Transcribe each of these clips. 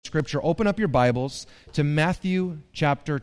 Scripture, open up your Bibles to Matthew chapter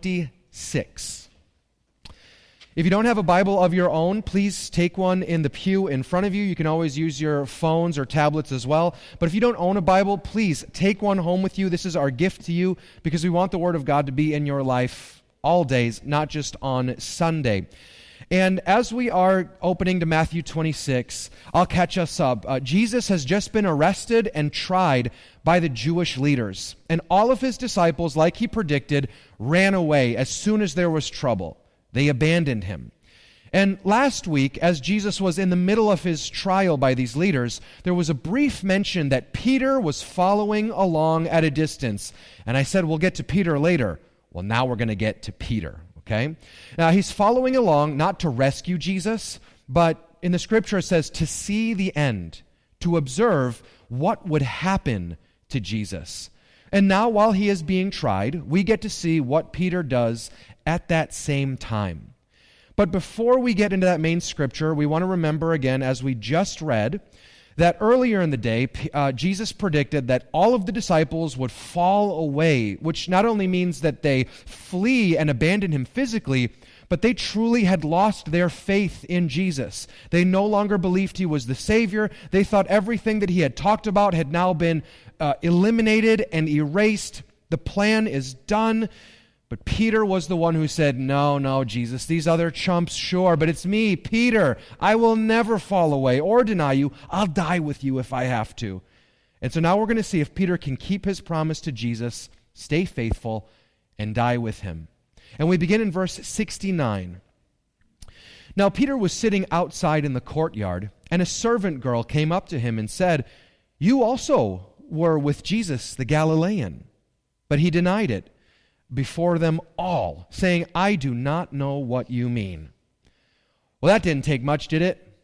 26. If you don't have a Bible of your own, please take one in the pew in front of you. You can always use your phones or tablets as well. But if you don't own a Bible, please take one home with you. This is our gift to you because we want the Word of God to be in your life all days, not just on Sunday. And as we are opening to Matthew 26, I'll catch us up. Jesus has just been arrested and tried by the Jewish leaders. And all of his disciples, like he predicted, ran away as soon as there was trouble. They abandoned him. And last week, as Jesus was in the middle of his trial by these leaders, there was a brief mention that Peter was following along at a distance. And I said, we'll get to Peter later. Well, now we're going to get to Peter. Okay? Now, he's following along not to rescue Jesus, but in the Scripture it says to see the end, to observe what would happen to Jesus. And now, while he is being tried, we get to see what Peter does at that same time. But before we get into that main Scripture, we want to remember again, as we just read, that earlier in the day, Jesus predicted that all of the disciples would fall away, which not only means that they flee and abandon him physically, but they truly had lost their faith in Jesus. They no longer believed he was the Savior. They thought everything that he had talked about had now been eliminated and erased. The plan is done. But Peter was the one who said, no, Jesus, these other chumps, sure, but it's me, Peter. I will never fall away or deny you. I'll die with you if I have to. And so now we're going to see if Peter can keep his promise to Jesus, stay faithful, and die with him. And we begin in verse 69. Now Peter was sitting outside in the courtyard, and a servant girl came up to him and said, "You also were with Jesus the Galilean." But he denied it before them all, saying, "I do not know what you mean." Well, that didn't take much, did it?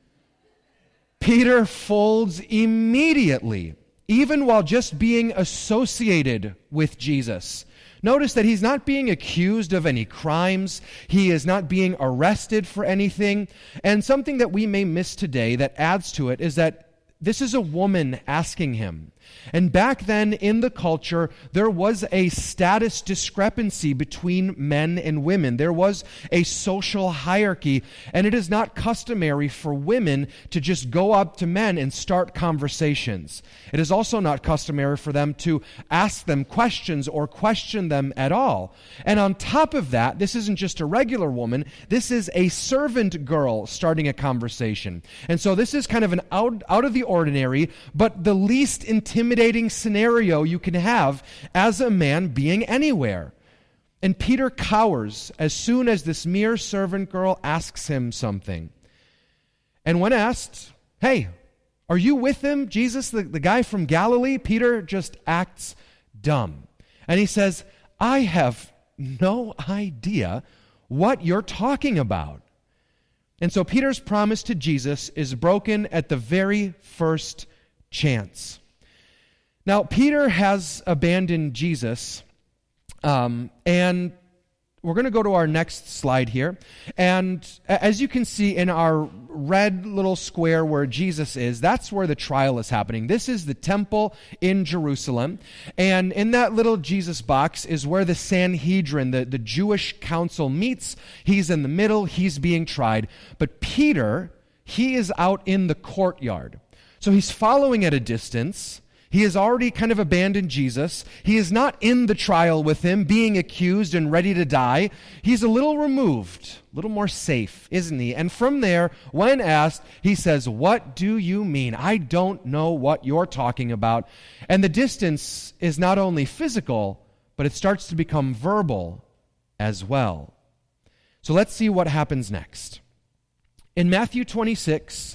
Peter folds immediately, even while just being associated with Jesus. Notice that he's not being accused of any crimes. He is not being arrested for anything. And something that we may miss today that adds to it is that this is a woman asking him. And back then in the culture, there was a status discrepancy between men and women. There was a social hierarchy, and it is not customary for women to just go up to men and start conversations. It is also not customary for them to ask them questions or question them at all. And on top of that, this isn't just a regular woman, this is a servant girl starting a conversation. And so this is kind of an out of the ordinary, but the least intimidating scenario you can have as a man being anywhere. And Peter cowers as soon as this mere servant girl asks him something. And when asked, "Hey, are you with him, Jesus, the guy from Galilee?" Peter just acts dumb. And he says, "I have no idea what you're talking about." And so Peter's promise to Jesus is broken at the very first chance. Now, Peter has abandoned Jesus, and we're going to go to our next slide here. And as you can see in our red little square where Jesus is, that's where the trial is happening. This is the temple in Jerusalem. And in that little Jesus box is where the Sanhedrin, the Jewish council, meets. He's in the middle. He's being tried. But Peter, he is out in the courtyard. So he's following at a distance. He has already kind of abandoned Jesus. He is not in the trial with him, being accused and ready to die. He's a little removed, a little more safe, isn't he? And from there, when asked, he says, "What do you mean? I don't know what you're talking about." And the distance is not only physical, but it starts to become verbal as well. So let's see what happens next. In Matthew 26,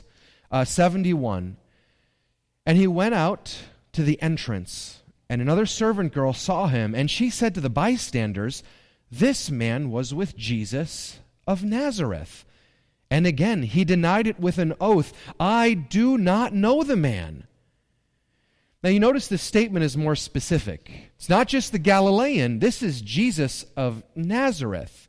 71, "And he went out to the entrance, and another servant girl saw him, and she said to the bystanders, 'This man was with Jesus of Nazareth.' And again he denied it with an oath, 'I do not know the man.'" Now you notice the statement is more specific. It's not just the Galilean, this is Jesus of Nazareth.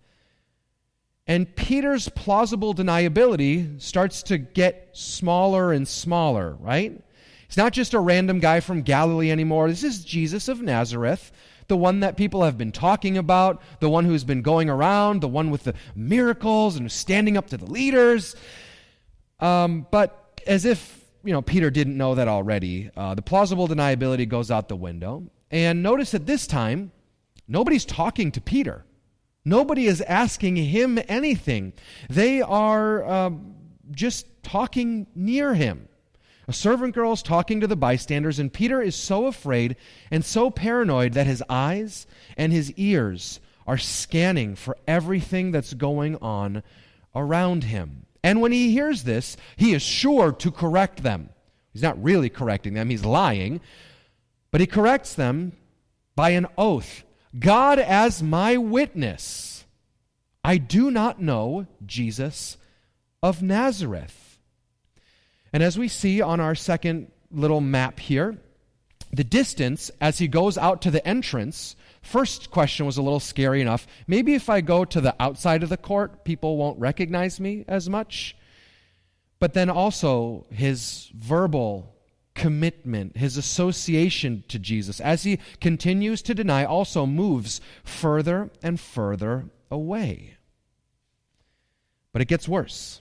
And Peter's plausible deniability starts to get smaller and smaller, right? He's not just a random guy from Galilee anymore. This is Jesus of Nazareth, the one that people have been talking about, the one who's been going around, the one with the miracles and standing up to the leaders. But as if, Peter didn't know that already, the plausible deniability goes out the window. And notice at this time, nobody's talking to Peter. Nobody is asking him anything. They are just talking near him. A servant girl is talking to the bystanders, and Peter is so afraid and so paranoid that his eyes and his ears are scanning for everything that's going on around him. And when he hears this, he is sure to correct them. He's not really correcting them, he's lying, but he corrects them by an oath. God as my witness, I do not know Jesus of Nazareth. And as we see on our second little map here, the distance as he goes out to the entrance, first question was a little scary enough. Maybe if I go to the outside of the court, people won't recognize me as much. But then also his verbal commitment, his association to Jesus, as he continues to deny, also moves further and further away. But it gets worse.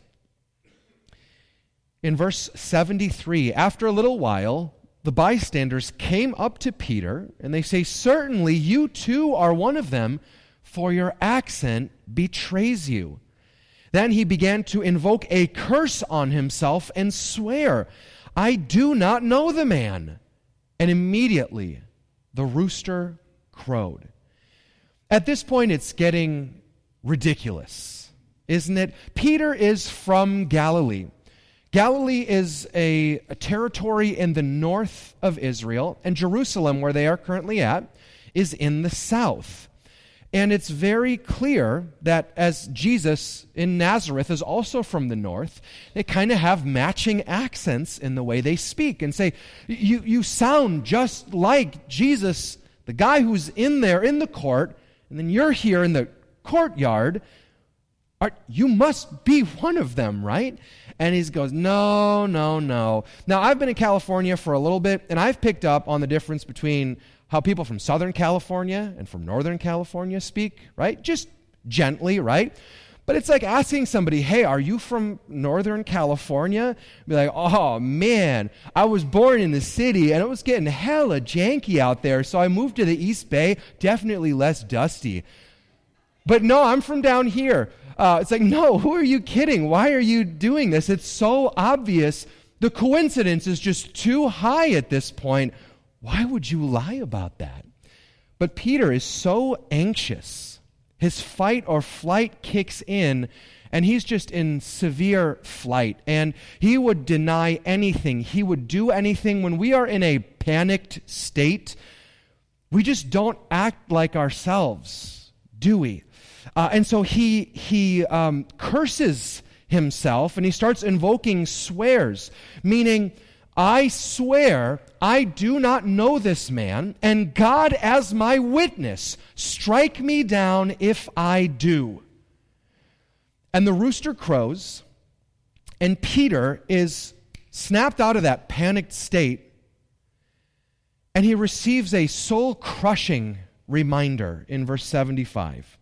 In verse 73, after a little while, the bystanders came up to Peter, and they say, "Certainly you too are one of them, for your accent betrays you." Then he began to invoke a curse on himself and swear, "I do not know the man." And immediately the rooster crowed. At this point, it's getting ridiculous, isn't it? Peter is from Galilee. Galilee is a territory in the north of Israel, and Jerusalem, where they are currently at, is in the south. And it's very clear that as Jesus in Nazareth is also from the north, they kind of have matching accents in the way they speak and say, you sound just like Jesus, the guy who's in there in the court, and then you're here in the courtyard. You must be one of them, right? And he goes, no. Now, I've been in California for a little bit, and I've picked up on the difference between how people from Southern California and from Northern California speak, right? Just gently, right? But it's like asking somebody, hey, are you from Northern California? Be like, oh, man, I was born in the city, and it was getting hella janky out there, so I moved to the East Bay, definitely less dusty. But no, I'm from down here. It's like, no, who are you kidding? Why are you doing this? It's so obvious. The coincidence is just too high at this point. Why would you lie about that? But Peter is so anxious. His fight or flight kicks in, and he's just in severe flight. And he would deny anything. He would do anything. When we are in a panicked state, we just don't act like ourselves, do we? And so he curses himself, and he starts invoking swears, meaning, I swear I do not know this man, and God as my witness, strike me down if I do. And the rooster crows, and Peter is snapped out of that panicked state, and he receives a soul-crushing reminder in verse 75.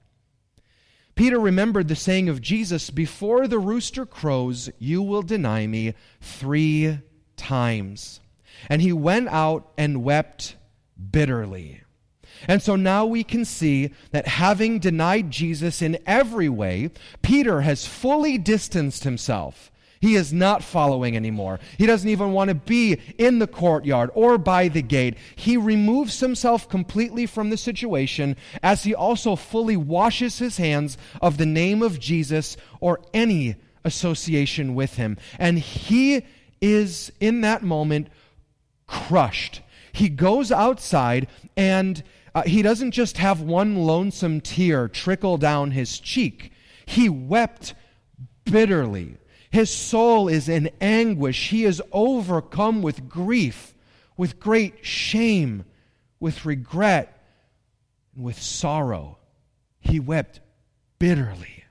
Peter remembered the saying of Jesus, before the rooster crows, you will deny me 3 times. And he went out and wept bitterly. And so now we can see that having denied Jesus in every way, Peter has fully distanced himself. He is not following anymore. He doesn't even want to be in the courtyard or by the gate. He removes himself completely from the situation, as he also fully washes his hands of the name of Jesus or any association with him. And he is, in that moment, crushed. He goes outside, and he doesn't just have one lonesome tear trickle down his cheek. He wept bitterly. His soul is in anguish. He is overcome with grief, with great shame, with regret, and with sorrow. He wept bitterly.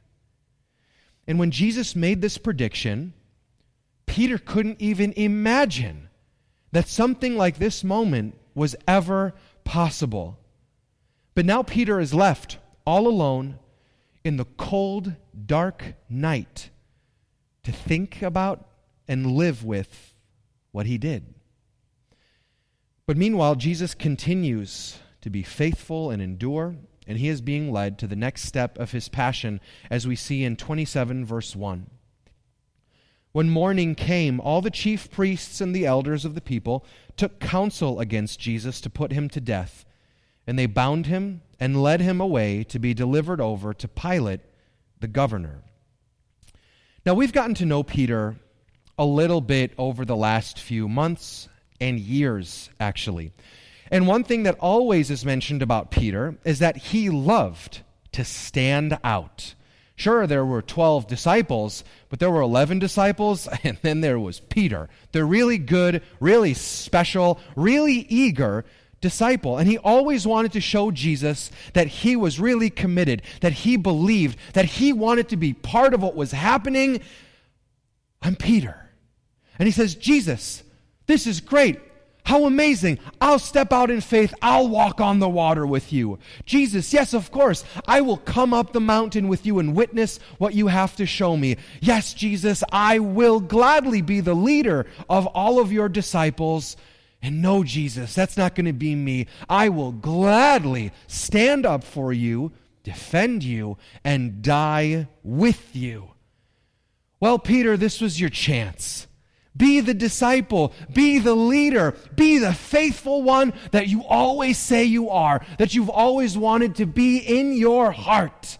And when Jesus made this prediction, Peter couldn't even imagine that something like this moment was ever possible. But now Peter is left all alone in the cold, dark night to think about and live with what he did. But meanwhile, Jesus continues to be faithful and endure, and he is being led to the next step of his passion, as we see in 27 verse 1. When morning came, all the chief priests and the elders of the people took counsel against Jesus to put him to death, and they bound him and led him away to be delivered over to Pilate, the governor. Now, we've gotten to know Peter a little bit over the last few months and years, actually. And one thing that always is mentioned about Peter is that he loved to stand out. Sure, there were 12 disciples, but there were 11 disciples, and then there was Peter, the really good, really special, really eager disciple. And he always wanted to show Jesus that he was really committed, that he believed, that he wanted to be part of what was happening. I'm Peter. And he says, Jesus, this is great. How amazing. I'll step out in faith. I'll walk on the water with you. Jesus, yes, of course. I will come up the mountain with you and witness what you have to show me. Yes, Jesus, I will gladly be the leader of all of your disciples. And no, Jesus, that's not going to be me. I will gladly stand up for you, defend you, and die with you. Well, Peter, this was your chance. Be the disciple, be the leader, be the faithful one that you always say you are, that you've always wanted to be in your heart.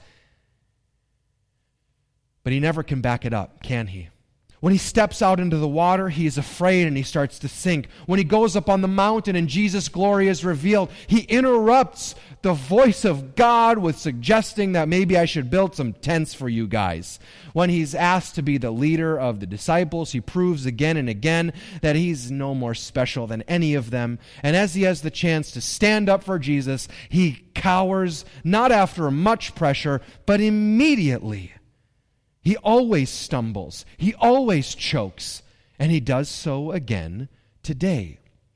But he never can back it up, can he? When he steps out into the water, he is afraid and he starts to sink. When he goes up on the mountain and Jesus' glory is revealed, he interrupts the voice of God with suggesting that maybe I should build some tents for you guys. When he's asked to be the leader of the disciples, he proves again and again that he's no more special than any of them. And as he has the chance to stand up for Jesus, he cowers, not after much pressure, but immediately. He always stumbles. He always chokes. And he does so again today.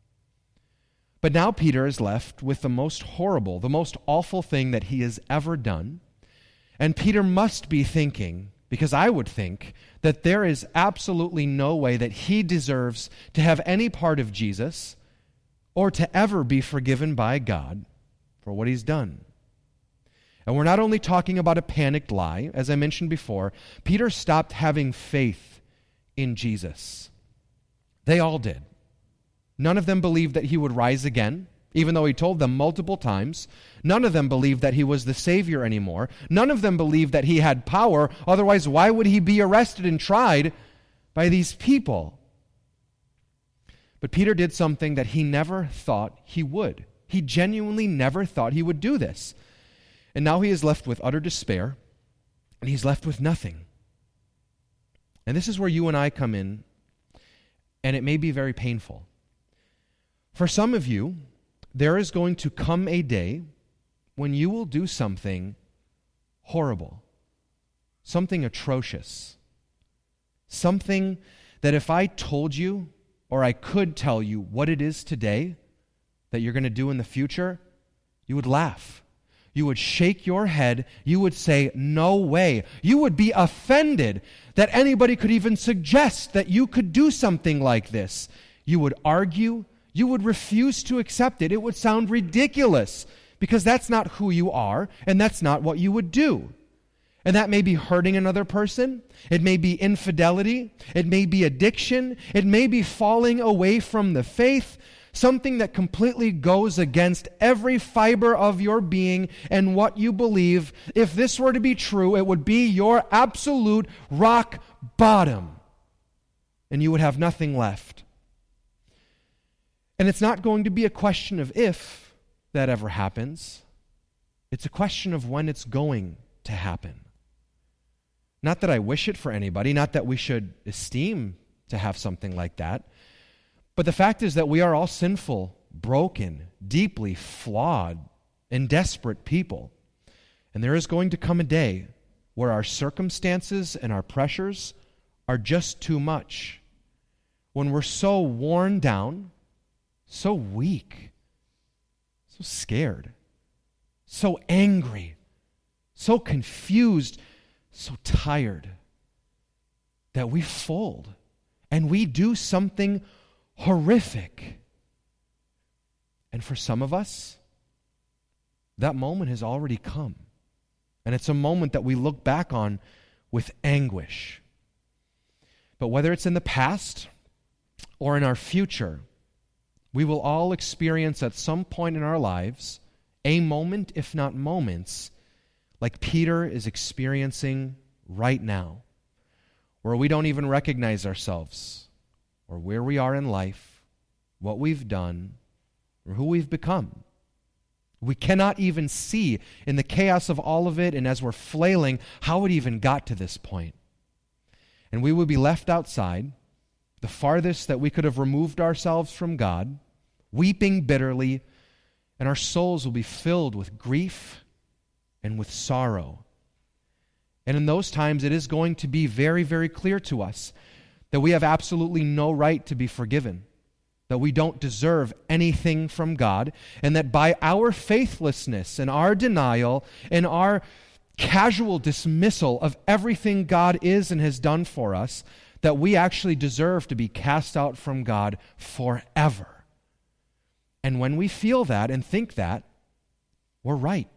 But now Peter is left with the most horrible, the most awful thing that he has ever done. And Peter must be thinking, because I would think, that there is absolutely no way that he deserves to have any part of Jesus or to ever be forgiven by God for what he's done. And we're not only talking about a panicked lie. As I mentioned before, Peter stopped having faith in Jesus. They all did. None of them believed that he would rise again, even though he told them multiple times. None of them believed that he was the Savior anymore. None of them believed that he had power. Otherwise, why would he be arrested and tried by these people? But Peter did something that he never thought he would. He genuinely never thought he would do this. And now he is left with utter despair, and he's left with nothing. And this is where you and I come in, and it may be very painful. For some of you, there is going to come a day when you will do something horrible, something atrocious, something that if I told you, or I could tell you what it is today that you're going to do in the future, you would laugh. You would shake your head. You would say, no way. You would be offended that anybody could even suggest that you could do something like this. You would argue. You would refuse to accept it. It would sound ridiculous because that's not who you are and that's not what you would do. And that may be hurting another person. It may be infidelity. It may be addiction. It may be falling away from the faith. Something that completely goes against every fiber of your being and what you believe. If this were to be true, it would be your absolute rock bottom. And you would have nothing left. And it's not going to be a question of if that ever happens. It's a question of when it's going to happen. Not that I wish it for anybody, not that we should esteem to have something like that. But the fact is that we are all sinful, broken, deeply flawed, and desperate people. And there is going to come a day where our circumstances and our pressures are just too much. When we're so worn down so weak, so scared, so angry, so confused, so tired that we fold and we do something horrific. And for some of us, that moment has already come. And it's a moment that we look back on with anguish. But whether it's in the past or in our future, we will all experience at some point in our lives a moment, if not moments, like Peter is experiencing right now, where we don't even recognize ourselves or where we are in life, what we've done, or who we've become. We cannot even see in the chaos of all of it, and as we're flailing, how it even got to this point. And we would be left outside, the farthest that we could have removed ourselves from God, weeping bitterly, and our souls will be filled with grief and with sorrow. And in those times, it is going to be very, very clear to us that we have absolutely no right to be forgiven, that we don't deserve anything from God, and that by our faithlessness and our denial and our casual dismissal of everything God is and has done for us, that we actually deserve to be cast out from God forever. And when we feel that and think that, we're right.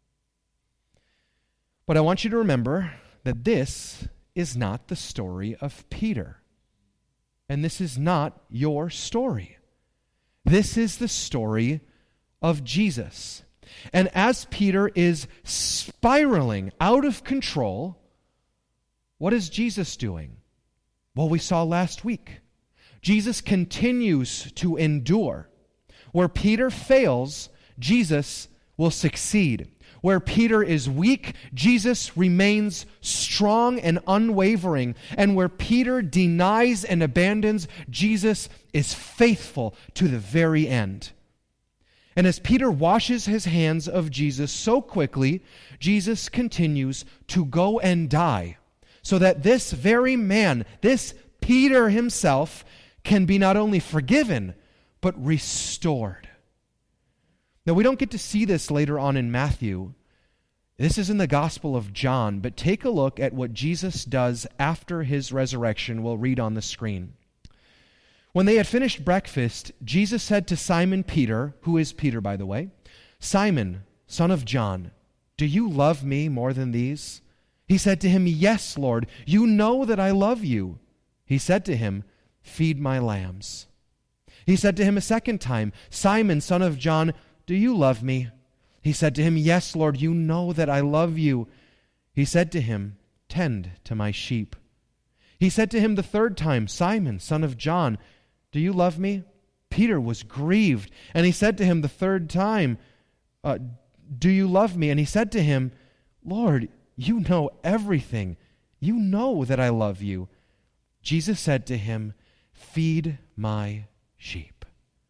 But I want you to remember that this is not the story of Peter. And this is not your story. This is the story of Jesus. And as Peter is spiraling out of control, what is Jesus doing? Well, we saw last week. Jesus continues to endure. Where Peter fails, Jesus will succeed. Where Peter is weak, Jesus remains strong and unwavering. And where Peter denies and abandons, Jesus is faithful to the very end. And as Peter washes his hands of Jesus so quickly, Jesus continues to go and die, so that this very man, this Peter himself, can be not only forgiven, but restored. Now, we don't get to see this later on in Matthew. This is in the Gospel of John, but take a look at what Jesus does after his resurrection. We'll read on the screen. When they had finished breakfast, Jesus said to Simon Peter, who is Peter, by the way, "Simon, son of John, do you love me more than these?" He said to him, "Yes, Lord, you know that I love you." He said to him, "Feed my lambs." He said to him a second time, "Simon, son of John, do you love me?" He said to him, "Yes, Lord, you know that I love you." He said to him, "Tend to my sheep." He said to him the third time, "Simon, son of John, do you love me?" Peter was grieved, and he said to him the third time, "Do you love me?" And he said to him, "Lord, you know everything. You know that I love you." Jesus said to him, "Feed my sheep."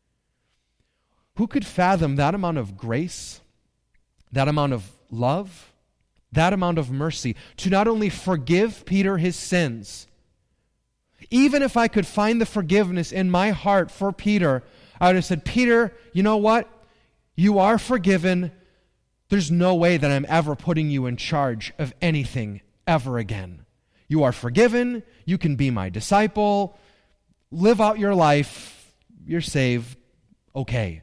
Who could fathom that amount of grace, that amount of love, that amount of mercy, to not only forgive Peter his sins? Even if I could find the forgiveness in my heart for Peter, I would have said, "Peter, you know what? You are forgiven. There's no way that I'm ever putting you in charge of anything ever again. You are forgiven. You can be my disciple. Live out your life. You're saved. Okay."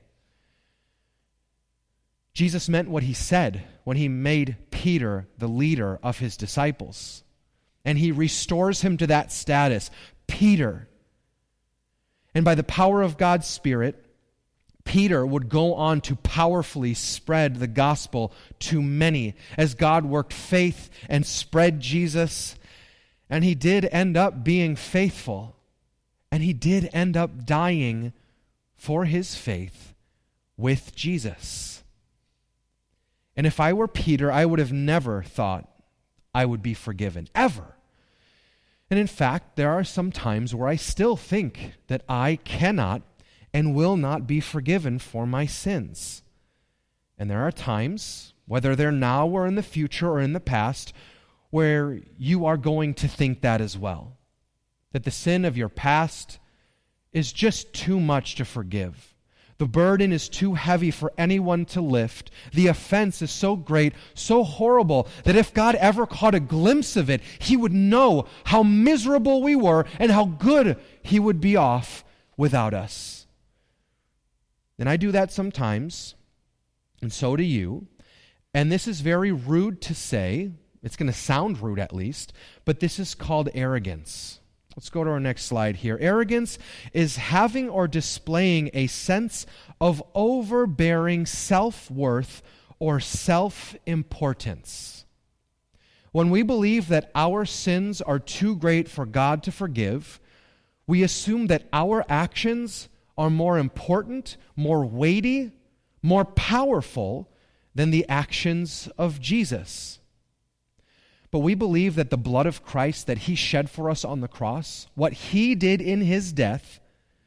Jesus meant what he said when he made Peter the leader of his disciples. And he restores him to that status, Peter. And by the power of God's Spirit, Peter would go on to powerfully spread the gospel to many as God worked faith and spread Jesus. And he did end up being faithful. And he did end up dying for his faith with Jesus. And if I were Peter, I would have never thought I would be forgiven, ever. And in fact, there are some times where I still think that I cannot and will not be forgiven for my sins. And there are times, whether they're now or in the future or in the past, where you are going to think that as well. That the sin of your past is just too much to forgive. The burden is too heavy for anyone to lift. The offense is so great, so horrible, that if God ever caught a glimpse of it, he would know how miserable we were and how good he would be off without us. And I do that sometimes, and so do you. And this is very rude to say. It's going to sound rude at least, but this is called arrogance. Let's go to our next slide here. Arrogance is having or displaying a sense of overbearing self-worth or self-importance. When we believe that our sins are too great for God to forgive, we assume that our actions are more important, more weighty, more powerful than the actions of Jesus. But we believe that the blood of Christ that he shed for us on the cross, what he did in his death,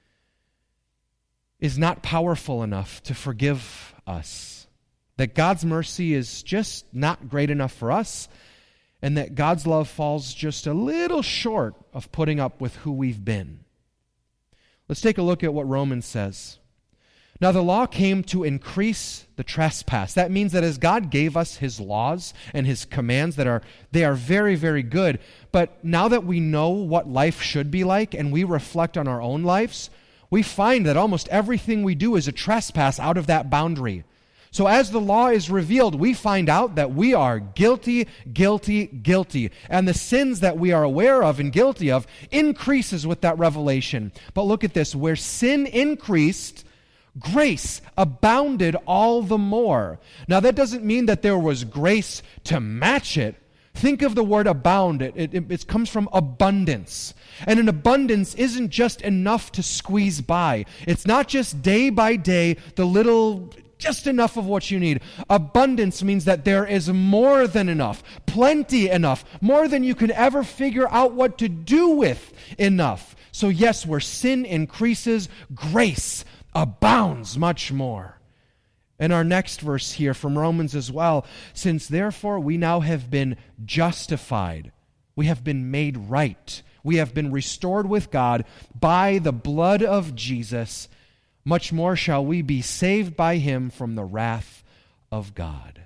is not powerful enough to forgive us. That God's mercy is just not great enough for us, and that God's love falls just a little short of putting up with who we've been. Let's take a look at what Romans says. Now the law came to increase the trespass. That means that as God gave us his laws and his commands they are very, very good, but now that we know what life should be like and we reflect on our own lives, we find that almost everything we do is a trespass out of that boundary. So as the law is revealed, we find out that we are guilty, guilty, guilty. And the sins that we are aware of and guilty of increases with that revelation. But look at this, where sin increased, grace abounded all the more. Now that doesn't mean that there was grace to match it. Think of the word abound. It comes from abundance. And an abundance isn't just enough to squeeze by. It's not just day by day, just enough of what you need. Abundance means that there is more than enough, plenty enough, more than you can ever figure out what to do with enough. So yes, where sin increases, grace abounds much more. And our next verse here from Romans as well, since therefore we now have been justified, we have been made right, we have been restored with God by the blood of Jesus, much more shall we be saved by him from the wrath of God.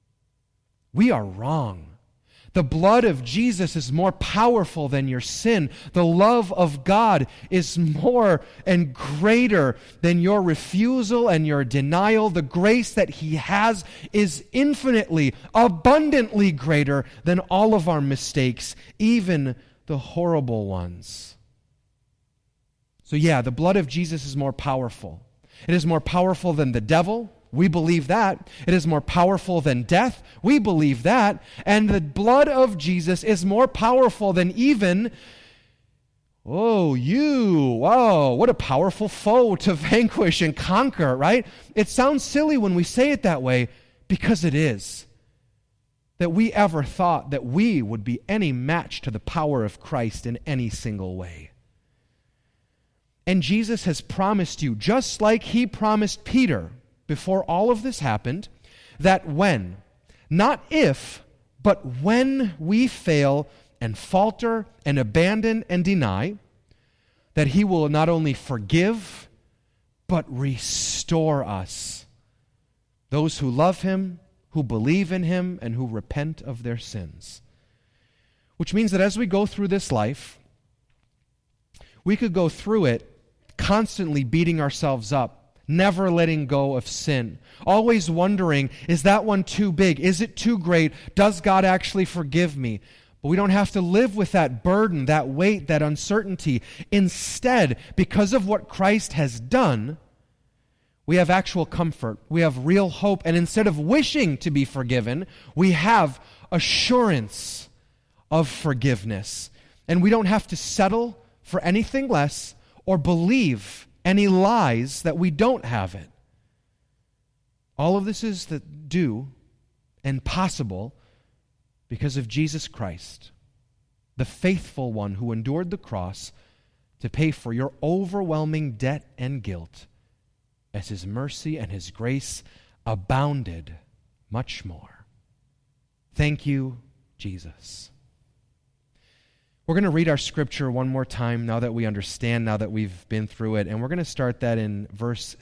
We are wrong. The blood of Jesus is more powerful than your sin. The love of God is more and greater than your refusal and your denial. The grace that he has is infinitely, abundantly greater than all of our mistakes, even the horrible ones. So yeah, the blood of Jesus is more powerful. It is more powerful than the devil. We believe that. It is more powerful than death. We believe that. And the blood of Jesus is more powerful than even, what a powerful foe to vanquish and conquer, right? It sounds silly when we say it that way, because it is. That we ever thought that we would be any match to the power of Christ in any single way. And Jesus has promised you, just like he promised Peter, before all of this happened, that when, not if, but when we fail and falter and abandon and deny, that he will not only forgive, but restore us. Those who love him, who believe in him, and who repent of their sins. Which means that as we go through this life, we could go through it constantly beating ourselves up, never letting go of sin, always wondering, is that one too big? Is it too great? Does God actually forgive me? But we don't have to live with that burden, that weight, that uncertainty. Instead, because of what Christ has done, we have actual comfort. We have real hope. And instead of wishing to be forgiven, we have assurance of forgiveness. And we don't have to settle for anything less or believe any lies that we don't have it. All of this is due and possible because of Jesus Christ, the faithful one who endured the cross to pay for your overwhelming debt and guilt, as his mercy and his grace abounded much more. Thank you, Jesus. We're going to read our scripture one more time now that we understand, now that we've been through it. And we're going to start that in verse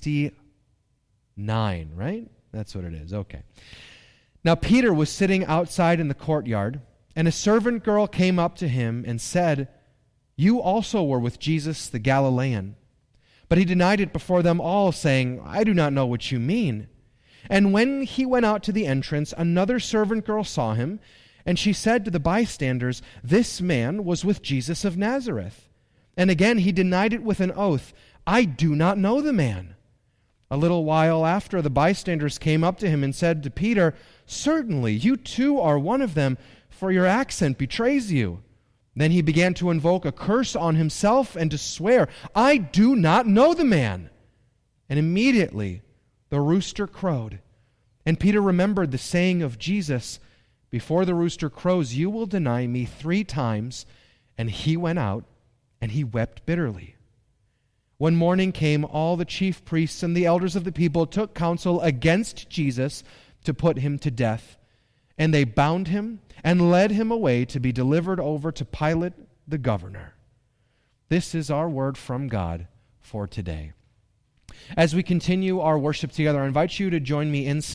69, right? That's what it is. Okay. Now Peter was sitting outside in the courtyard, and a servant girl came up to him and said, "You also were with Jesus the Galilean." But he denied it before them all, saying, "I do not know what you mean." And when he went out to the entrance, another servant girl saw him, and she said to the bystanders, "This man was with Jesus of Nazareth." And again he denied it with an oath, "I do not know the man." A little while after, the bystanders came up to him and said to Peter, "Certainly, you too are one of them, for your accent betrays you." Then he began to invoke a curse on himself and to swear, "I do not know the man." And immediately the rooster crowed. And Peter remembered the saying of Jesus, "Before the rooster crows, you will deny me 3 times." And he went out, and he wept bitterly. When morning came, all the chief priests and the elders of the people took counsel against Jesus to put him to death. And they bound him and led him away to be delivered over to Pilate the governor. This is our word from God for today. As we continue our worship together, I invite you to join me in